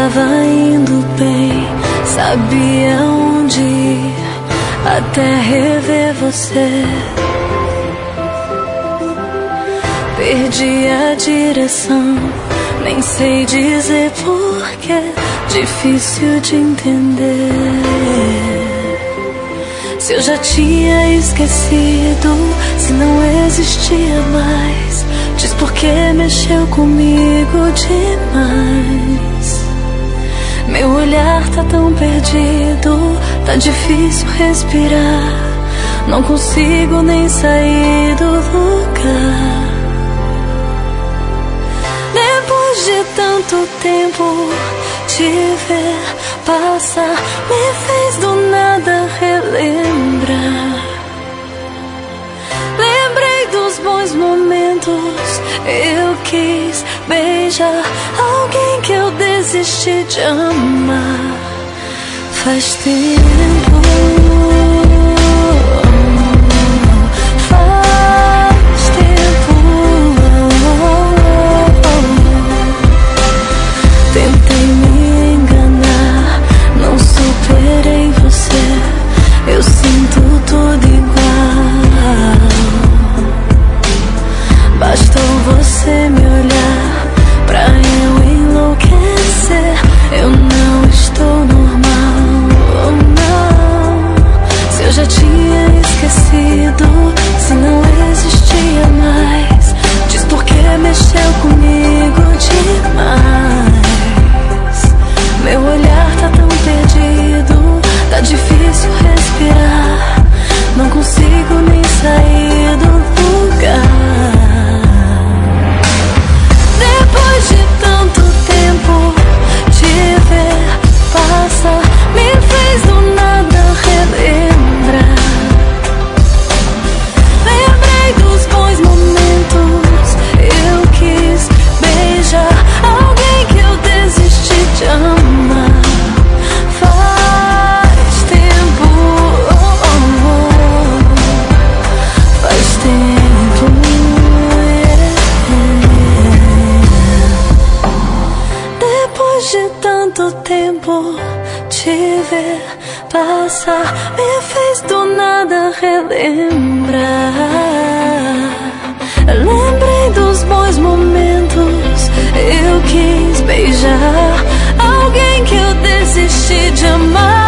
tava indo bem, sabia onde ir, até rever você. Perdi a direção, nem sei dizer porquê, difícil de entender. Se eu já tinha esquecido, se não existia mais, diz por que mexeu comigo demais. Meu olhar tá tão perdido, tá difícil respirar, não consigo nem sair do lugar. Depois de tanto tempo, te ver passar me fez do nada relembrar. Lembrei dos bons momentos, eu quis beijar alguém que eu desisti de amar. Faz tempo, faz tempo. Tentei me enganar, não superei você, eu sinto tudo igual. Bastou você me olhar pra eu enlouquecer. Eu não estou normal, oh não. Se eu já tinha esquecido, se não existia mais, diz por que mexeu comigo demais. Meu olhar tá tão perdido, tá difícil respirar, não consigo nem sair do lugar. Depois de tanto tempo, te ver passar me fez do nada relembrar. Lembrei dos bons momentos, eu quis beijar alguém que eu desisti de amar. Faz tempo, oh, oh, oh. Faz tempo, Depois de tanto tempo, te ver passar me fez do nada relembrar. Lembrei dos bons momentos, eu quis beijar alguém que eu desisti de amar.